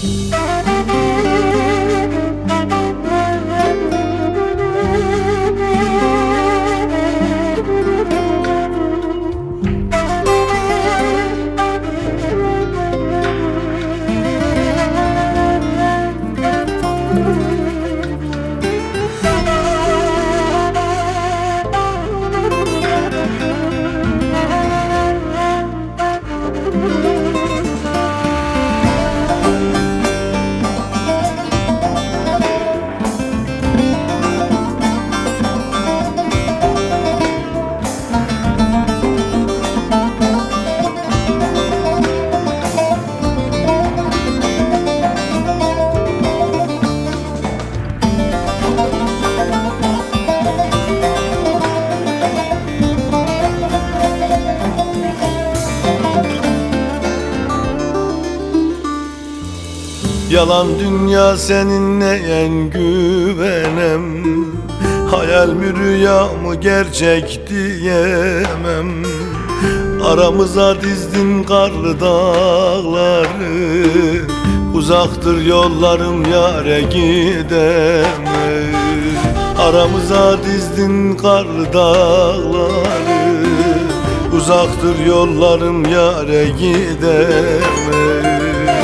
Yalan dünya seninle en güvenem, hayal mi rüya mı gerçek diyemem. Aramıza dizdin karlı dağları, uzaktır yollarım yâre gidemem. Aramıza dizdin karlı dağları, uzaktır yollarım yâre gidemem.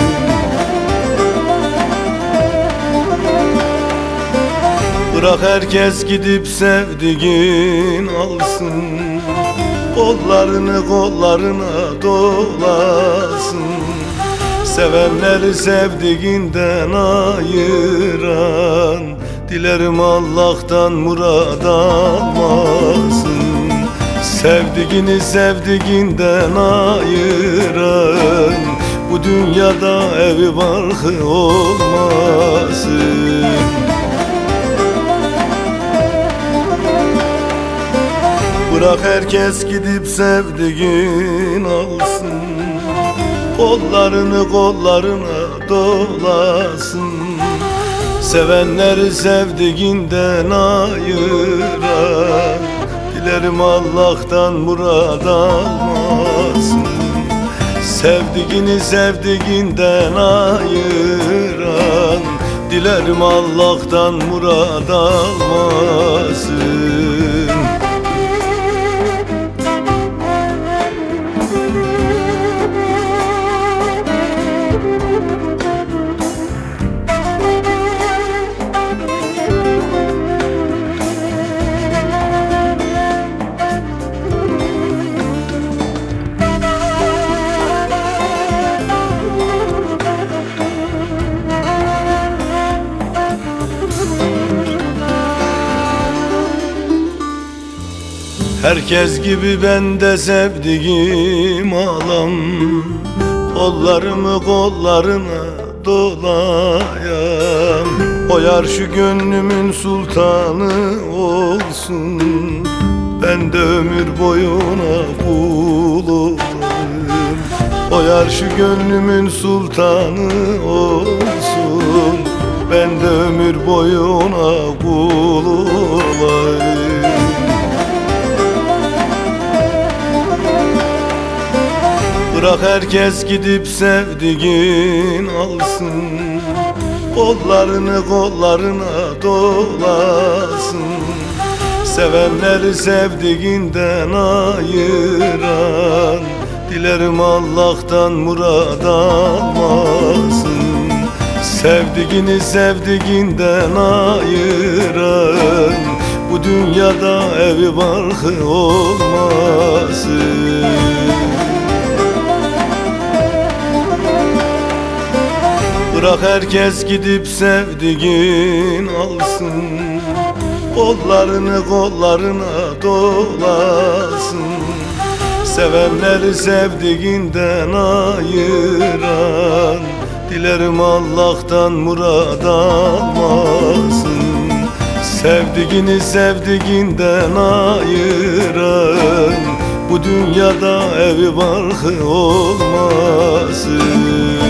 Bırak herkes gidip sevdiğin alsın, kollarını kollarına dolasın. Sevenleri sevdiğinden ayıran, dilerim Allah'tan murad almasın. Sevdiğini sevdiğinden ayıran, bu dünyada evi barkı olmasın. Bırak herkes gidip sevdiğin alsın, kollarını kollarına dolasın. Sevenleri sevdiğinden ayıran, dilerim Allah'tan murad almasın. Sevdiğini sevdiğinden ayıran, dilerim Allah'tan murad almasın. Herkes gibi ben de sevdiğim alam, kollarımı kollarına dolayam. O yar şu gönlümün sultanı olsun, ben de ömür boyuna kul olayım. O yar şu gönlümün sultanı olsun, ben de ömür boyuna kul olayım. Bırak herkes gidip sevdiğin alsın, kollarını kollarına dolasın. Sevenleri sevdiğinden ayıran, dilerim Allah'tan murad almasın. Sevdiğini sevdiğinden ayıran, bu dünyada evi barkı olmasın. Bırak herkes gidip sevdiğin alsın, kollarını kollarına dolasın. Sevenleri sevdiğinden ayıran, dilerim Allah'tan murad almasın. Sevdiğini sevdiğinden ayıran, bu dünyada evi barkı olmasın.